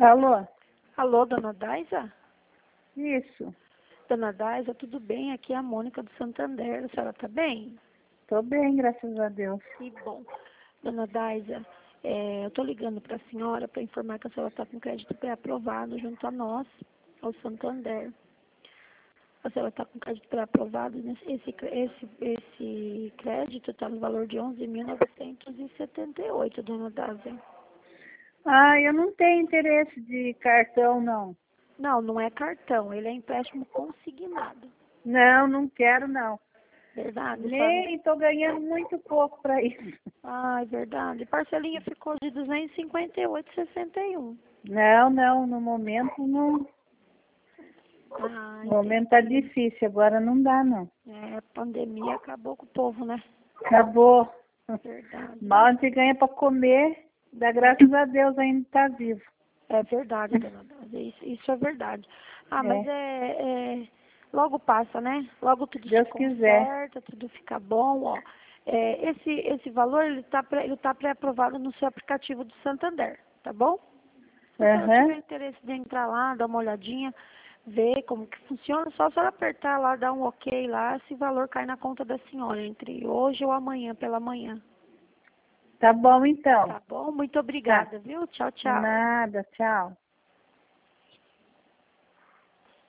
Alô? Alô, dona Daisa? Isso. Dona Daisa, tudo bem? Aqui é a Mônica do Santander. A senhora está bem? Tô bem, graças a Deus. Que bom. Dona Daisa, eu estou ligando para a senhora para informar que a senhora está com crédito pré-aprovado junto a nós, ao Santander. A senhora está com crédito pré-aprovado e esse crédito está no valor de 11.978, dona Daisa. Ah, eu não tenho interesse de cartão, não. Não, não é cartão, ele é empréstimo consignado. Não, não quero, não. Verdade, Nem tô ganhando muito pouco para isso. Ah, é verdade. Parcelinha ficou de 258,61. Não, no momento não. Ah, No momento tá entendi. difícil, agora não dá, não. A pandemia acabou com o povo, né? Acabou. Verdade. Mal a gente ganha para comer, dá graças a Deus ainda tá vivo. É verdade, dona Dália. Isso é verdade. Ah, mas É, logo passa, né? Logo tudo se Deus quiser. conserta, tudo fica bom, ó. Esse valor, ele tá pré-aprovado no seu aplicativo do Santander, tá bom? Se a senhora tiver Aham. interesse de entrar lá, dar uma olhadinha, ver como que funciona, só a senhora apertar lá, dar um ok lá, esse valor cai na conta da senhora, entre hoje ou amanhã, pela manhã. Tá bom então. Tá bom? Muito Tá. obrigada, viu? Tchau, De tchau. nada, tchau.